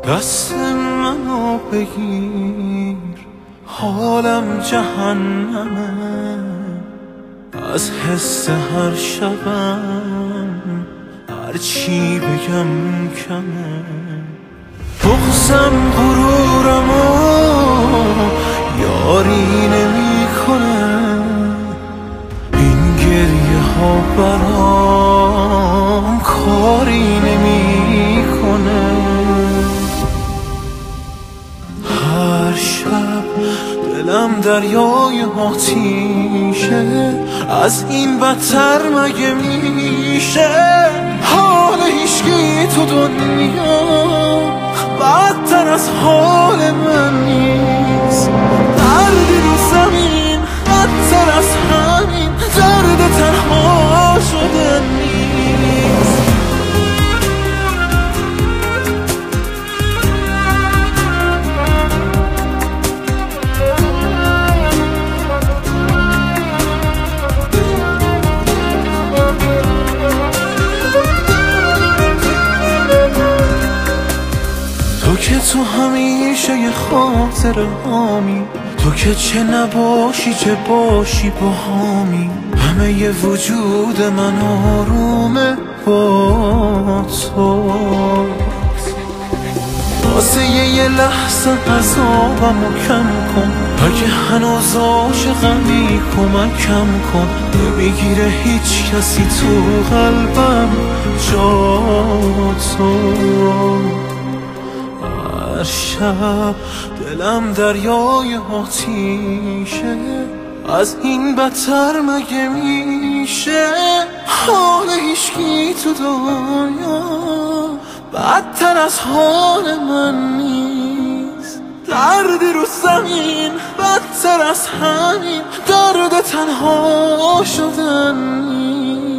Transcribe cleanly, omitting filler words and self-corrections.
دست منو بگیر، حالم جهنمه، از حس هر شبم هر چی بگم کمه. بغضم غرورمو یاری نمیکنه، این گریه ها برام کاری نمیکنه. هر شب دلم دریای آتیشه، از این بدتر مگه میشه؟ حال هیچکی تو دنیا بدتر از حال من نیست. دردی رو زمین بدتر از همین درد تنها شدن نیست. تو که تو همیشه یه خاطره هامی، تو که چه نباشی چه باشی با هامی. همه ی وجود من آرومه با تو، واسه یه لحظه عذابمو کم کن. اگه هنوز عاشقمی کمکم کن. نمیگیره هیچ کسی تو قلبم جا تو. هر شب دلم دریای آتیشه، از این بدتر مگه میشه؟ حال هیچکی تو دنیا بدتر از حال من نیست. دردی رو زمین بدتر از همین درد تنها شدن نیست.